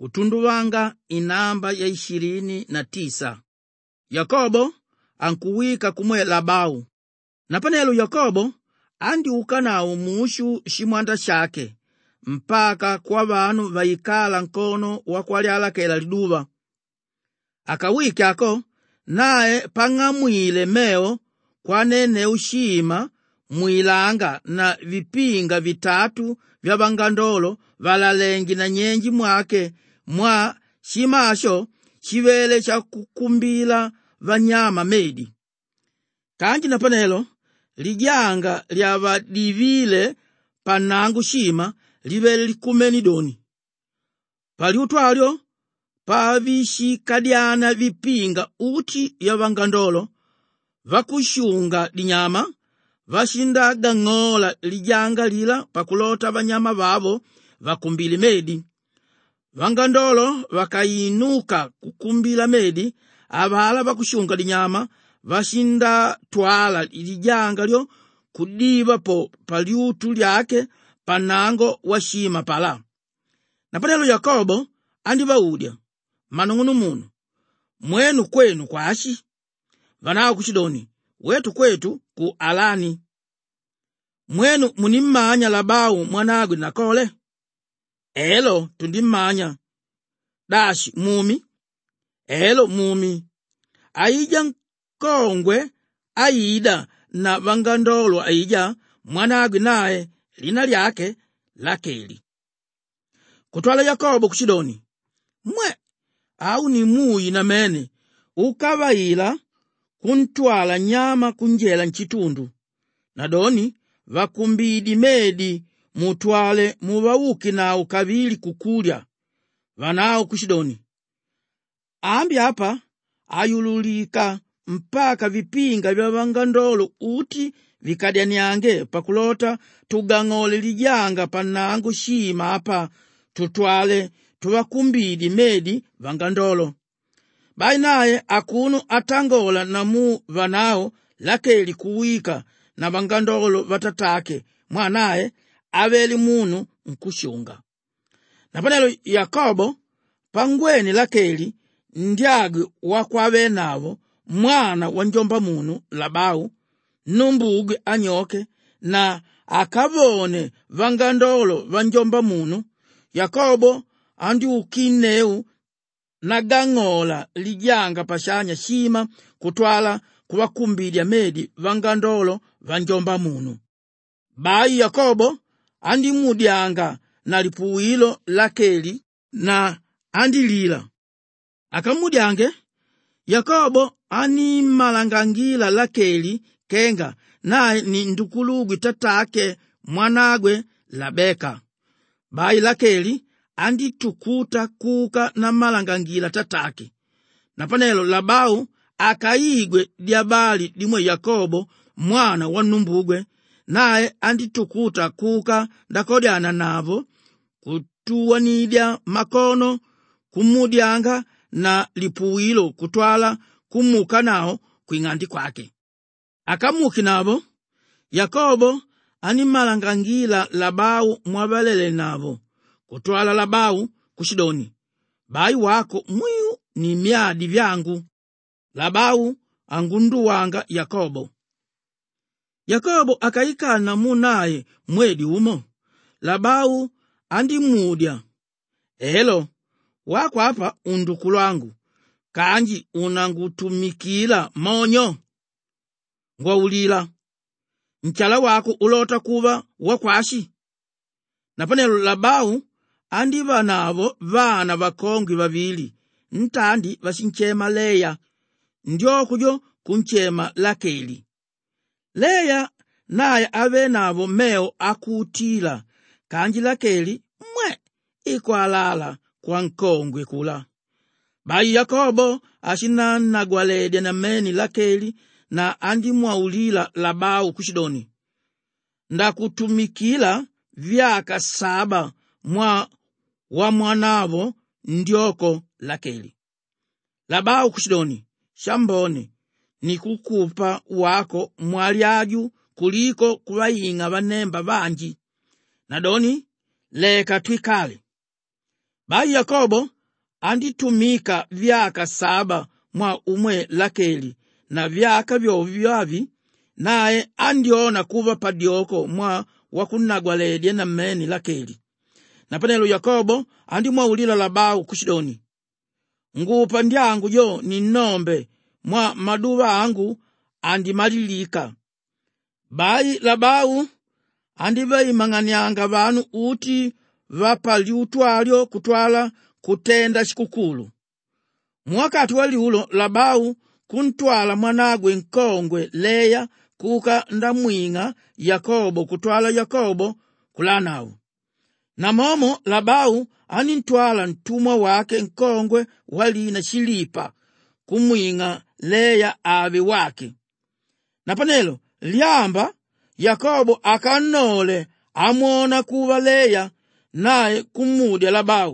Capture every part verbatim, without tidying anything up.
Utundu wanga inamba ya ishirini na tisa. Yakobo ankuwika kumwe Labau. Napanelo Yakobo andiuka nawo mushu shimwanda shake mpaka kwa vanu vaikala nkono wakwalialakela liduva. Akawikako naye pang'amwile meo kwanene ushima mwilanga na vipinga vitatu vya vangandolo valalengi na nyenji mwake mwa shimasho chivele cha kukumbila vanyama medi. Kanji na panelo lijanga lya vadivile panangu shima livele likumeni doni. Paliutwalyo pavishikadiana vipinga uti ya vangandolo vakushunga dinyama vashindaga ng'ola lijanga lila pakulota vanyama vavo vakumbili medi. Vangandolo vakainuka kukumbila medi, avala vakushunga dinyama vashinda twala lijanga lyo kudiva po paliutu lyake panango washima pala. Napanelo Yakobo andivaudya manung'unu munu, mwenu kwenu kwashi? Vanao kuchidoni, wetu kwetu ku Alani. Mwenu munimanya Labau mwanagwe nakole? Elo tundimanya. Dashi mumi? Elo mumi. Aija nkongwe aida na vangandolo aija mwanagwe naye lina lyake Lakeli. Kutwala Yakobo kuchidoni, mwe au ni muyi na mene ukavaila kuntwala nyama kunjela nchitundu. Nadoni vakumbidi medi mutwale muvauki na ukavili kukulya. Vanao kuchidoni, ambi hapa ayululika mpaka vipinga vya vangandolo uti vikadyanyange pakulota tugang'ole lijanga panangu shima hapa tutwale tuvakumbidi medi vangandolo. Bai naye akunu atangola na mu vanao Lakeli kuwika na vangandolo vatatake mwanaye aveli munu nkushunga. Napanelo Yakobo pangweni Lakeli ndyagwe wakwave navo mwana wa njomba munu Labau numbugwe anyoke na akavone vangandolo vanjomba munu. Yakobo andiukineu na gang'ola lijanga pashanya shima kutwala kuvakumbidya medi vangandolo vanjomba munu. Bai Yakobo andimudyanga na lipuwilo Lakeli na andilila. Akamudyange Yakobo animalangangila Lakeli kenga naye ni ndukulugwi tatake mwanagwe Labeka. Bai Lakeli anditukuta kuka na malangangila tatake. Napanelo Labau akaigwe dyabali dimwe Yakobo mwana wa numbugwe, naye anditukuta kuka ndakodyana navo kutuwanidya makono kumudyanga na lipuwilo kutwala kumuka nao kwing'andi kwake. Akamuki navo Yakobo animalangangila Labau mwabalele navo kutwala Labau kushidoni, bai wako mwiu ni myadi vyangu. Labau angunduwanga Yakobo. Yakobo akaikana munaye mwedi umo. Labau andimudya, elo wako hapa undukulangu, kanji unangutumikila monyo? Ngwaulila, mchala wako ulota kuva wakwashi? Napanelo Labau andiva navo vana vakongwi vavili, ntandi vasinchema Leya, ndio kujo kunchema Lakeli. Leya naye ave navo meo akutila, kanji Lakeli mwe ikwalala kwa nkongwe kula. Bai Yakobo ashinana gwaledya na meni Lakeli na andimwaulila Labau kushidoni, ndakutumikila vyaka saba mwa wa mwanavo ndioko Lakeli. Labau kushidoni, shamboni ni kukupa wako mwalyaju kuliko kuvainga vanemba vanji. Nadoni leka twikale. Bai Yakobo anditumika vyaka saba mwa umwe Lakeli, na vyaka vyovyavi naye andiona kuva padyoko mwa wakunagwaledye na mmeni Lakeli. Napanelo Yakobo andimwaulila Labau kushidoni, ngupa ndyangu yo ni nombe mwa maduva angu andimalilika. Bai Labau andivayimang'anianga vanu uti vapaliutwalyo kutwala kutenda shikukulu. Mwakati waliulo Labau kuntwala mwanagwe nkongwe Leya kuka ndamwing'a Yakobo kutwala Yakobo kulanawu. Na momo Labau anintwala ntumwa wake nkongwe walina Shilipa kumwing'a Leya ave wake. Napanelo lyamba Yakobo akanole amwona kuva Leya naye kumudya Labau,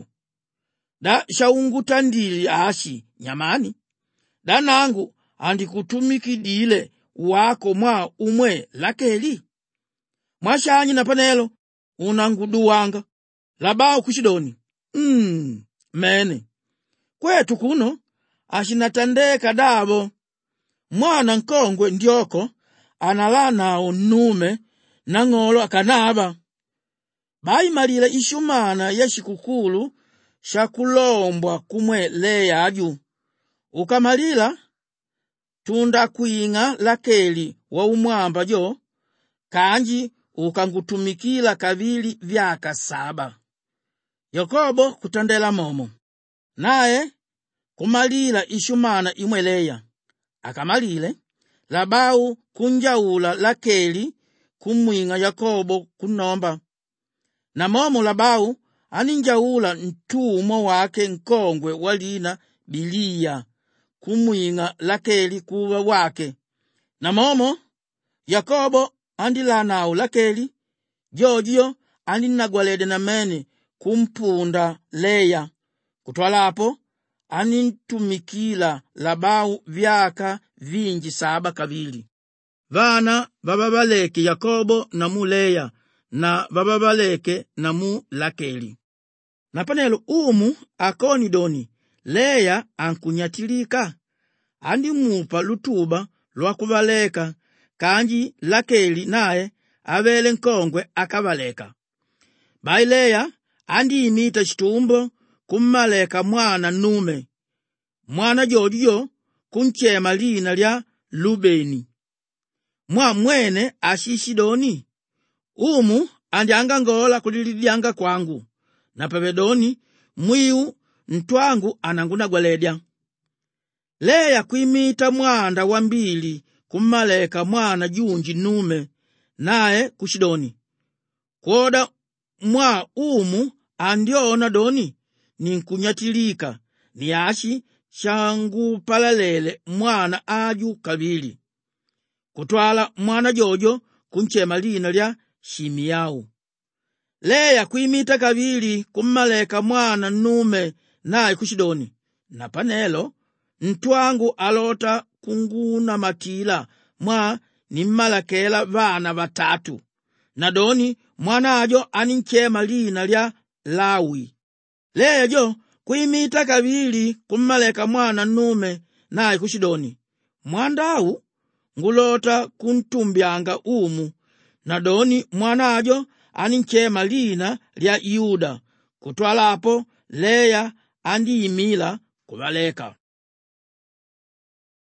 da shaungutandili ashi nyamani, da nangu andikutumikidile wako mwa umwe Lakeli. Mwashanyi napanelo unanguduwanga. Labau kushidoni, mm, mene kwetu kuno ashinatandeka dabo. Mwana nkongwe ndyoko analanawo nume na ng'olo akanaba. Bai malila ishumana ya shikukulu shakulombwa kumwe Leya aju. Ukamalila tunda kuing'a Lakeli wa umwamba jo, kanji ukangutumikila kavili vyaka saba. Yakobo kutandela momo, naye kumalila ishumana imwe Leya. Akamalile Labau kunjaula Lakeli kumwing'a Yakobo kunomba. Na momo Labau aninjaula ntumwa wake nkongwe walina Biliya kumwing'a Lakeli kuva wake. Na momo Yakobo andilanawu Lakeli, jojiyo aninagwalede na mene kumpunda Leya. Kutwalapo anintumikila Labau vyaka vinji saba kavili. Vana vababaleke Yakobo na mu Leya, na vababaleke na mu Lakeli. Napanelo umu akoni doni Leya ankunyatilika, andimupa lutuba lwa kuvaleka, kanji Lakeli naye avele nkongwe akavaleka. Bai Leya andiyimita chitumbo kummaleka mwana nume. Mwana jojiyo kunchema lina lya Lubeni. Mwa mwene ashishidoni, umu andianga ngola kulilidyanga kwangu, na pavedoni mwiu ntwangu anangunagwaledya. Leya kuimita mwanda wambili kummaleka mwana junji nume, naye kushidoni, kwoda mwa umu andiona doni ninkunyatilika, ni ashi shangu palalele mwana aju kavili. Kutwala mwana jojo kunchema lina lya Shimiyau. Leya kuimita kavili kummaleka mwana nume, naye kushidoni, napanelo ntwangu alota kunguna matila mwa nimmalakela vana vatatu, na doni mwana ajo aninchema lina lya Lawi. Leya jo kuimita kavili kummaleka mwana nume, naye kushidoni, mwandawu ngulota kuntumbyanga umu, na doni mwana ajo aninchema lina lya Yuda. Kutwalapo Leya andiyimila kuvaleka.